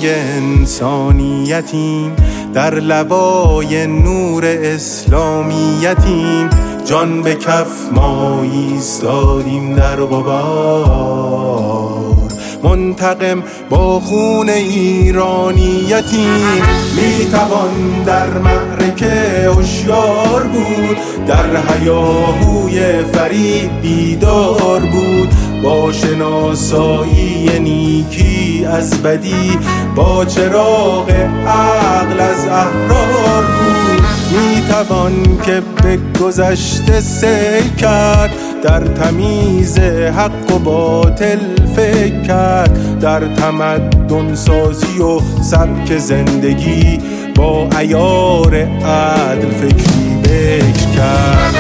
رنگ انسانیتیم، در لوای نور اسلامیتیم. جان به کف ما ایستادیم در غبار، منتقم با خون ایرانیتیم. میتوان در معرکه هوشیار بود، در هیاهوی فرید بیدار بود، با شناسایی نیکی از بدی، با چراغ عقل از احرار بود. میتوان که به گذشته سیر کرد، در تمیز حق و باطل فکر کرد، در تمدن سازی و سبک زندگی با عیار عدل فکری بکر کرد.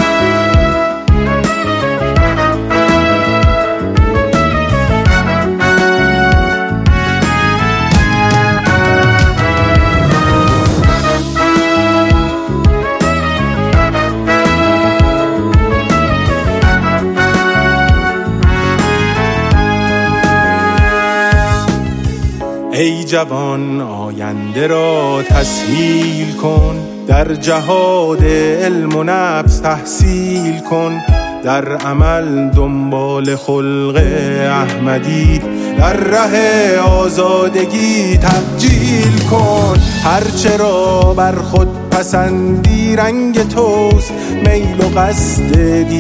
ای جوان آینده را تسهیل کن، در جهاد علم و نفس تحصیل کن، در عمل دنبال خلق احمدی، در ره آزادگی تبجیل کن. هرچه را بر خود پسندی رنگ توست، میل و قصد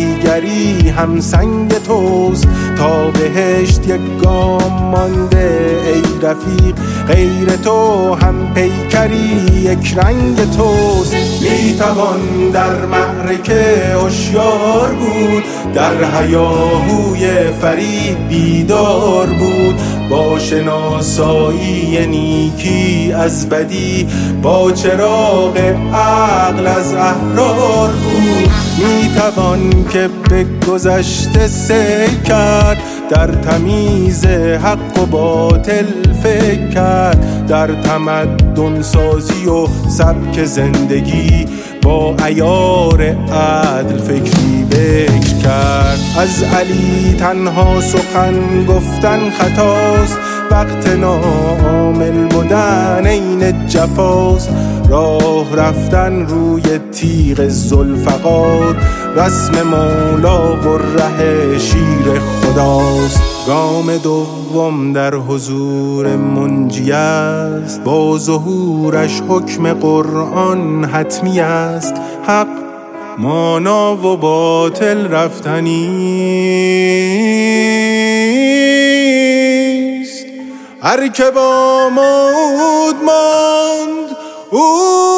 دیگری هم سنگ توست. تا بهشت یک گام مانده ای رفیق، غیر تو هم پیکری یک رنگ توست. میتوان در معرکه هوشیار بود، در هیاهوی فرید بیدار بود، با شناسایی نیکی از بدی، با چراغ عقل از احرار بود. میتوان که به گذشته سیر کرد، در تمیز حق و باطل فکر کرد، در تمدن سازی و سبک زندگی با عیار عدل فکری بکر کرد. از علی تنها سخن گفتن خطاست، وقت ناعامل بودن عین جفاست. راه رفتن روی تیغ ذوالفقار، رسم مولا و ره شیر خداست. گام دوم در حضور منجی است، با ظهورش حکم قرآن حتمی است. حق مانا و باطل رفتنیست. هر که با موعود ماند او